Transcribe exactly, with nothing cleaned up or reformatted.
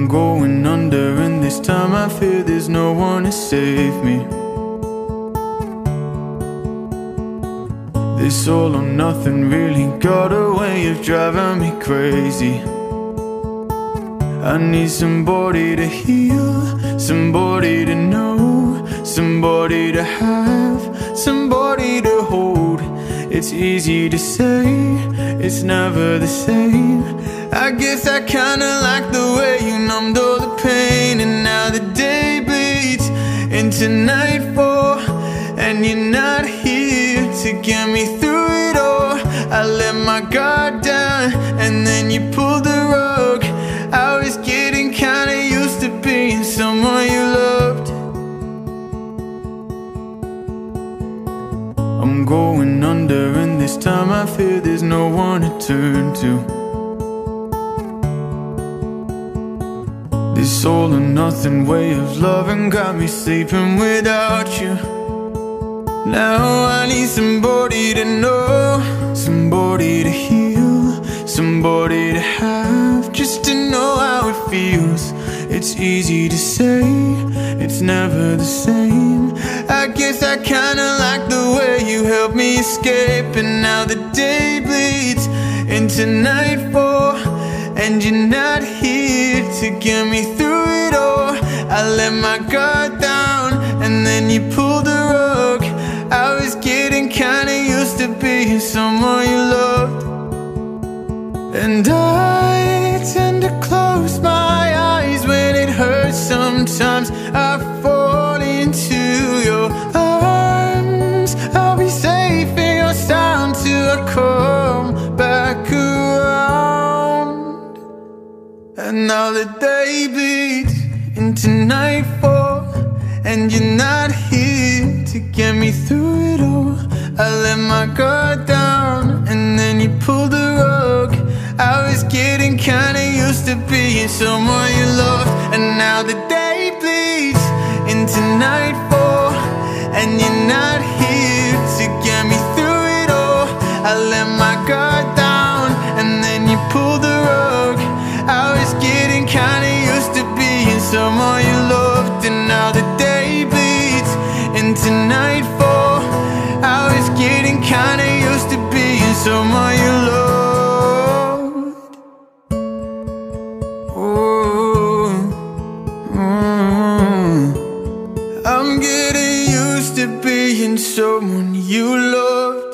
going under, and this time I fear there's no one to save me. This all or nothing really got a way of driving me crazy. I need somebody to heal, somebody to know, somebody to have, somebody to hold. It's easy to say, it's never the same. I guess I kinda like the way you numbed all the pain. And now the day bleeds into nightfall, and you're not here to get me through it all. I let my guard down, and then you pulled the rug. I was getting kinda used to being someone you loved. I'm going under, and this time I fear there's no one to turn to. This all or nothing way of loving got me sleeping without you. Now I need somebody to know, somebody to heal, somebody to have, just to know how it feels. It's easy to say, it's never the same. I guess I kinda like the way you helped me escape. And now the day bleeds into nightfall, and you're not here to get me through it all. I let my guard down, and then you pulled the rug. I was getting kinda used to being someone you loved. And I tend to close my eyes when it hurts. Sometimes I fall into your arms. I'll be safe in your sound till I come back around. And now the day bleeds into nightfall, and you're not here to get me through it all. I let my guard down, and then you pulled the rug. I was getting kinda used to being someone you loved. And now the day bleeds into nightfall, and you're not here to get me through it all. I let my guard down, and then you pulled the rug. I was getting kinda used to being someone you loved. And now the day bleeds into nightfall. I was getting kinda used to being someone you loved. Ooh, mm, I'm getting used to being someone you loved.